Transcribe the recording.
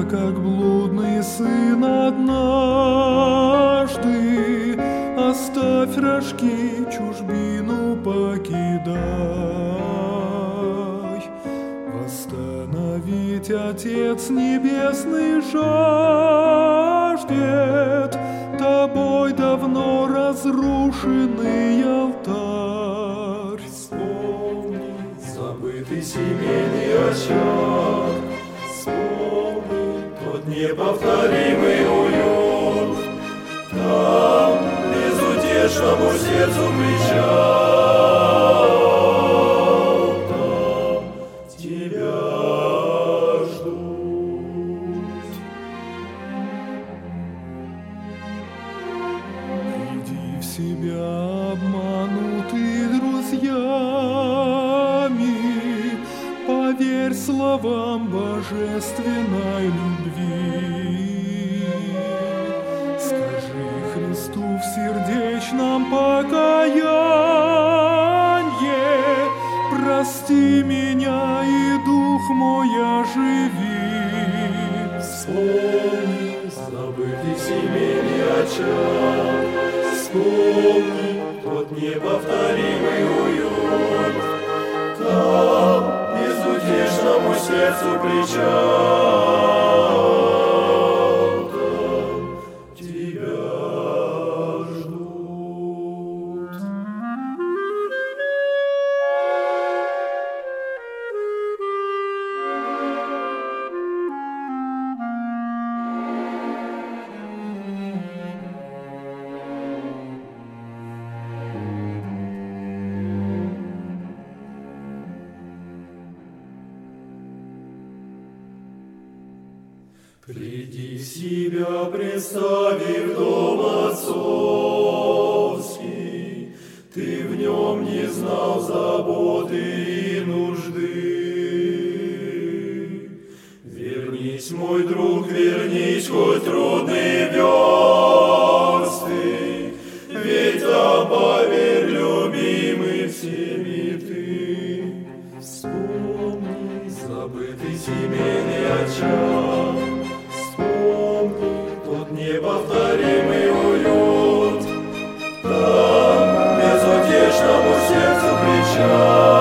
как блудный сын однажды. Оставь рожки, чужбину покидай. Восстановить Отец Небесный жаждет тобой давно разрушенный алтарь. Вспомни забытый семейный очаг, вспомни тот неповторимый уют. Там безутешному сердцу причал, там тебя ждут. Приди в себя, обманутый друзьями, поверь словам божественной любви. Скажи Христу в сердечном покаянье: прости меня, и дух мой оживи. Вспомни забытый семейный очаг, вспомни тот неповторимый уют. Там безутешному сердцу причал, там тебя ждут. Приди в себя, представив дом отцовский, ты в нем не знал заботы и нужды. Вернись, мой друг, вернись, хоть трудные версты, ведь там, поверь, любимый всеми ты. Вспомни забытый семейный очаг, тот неповторимый уют. Там безутешному сердцу причал.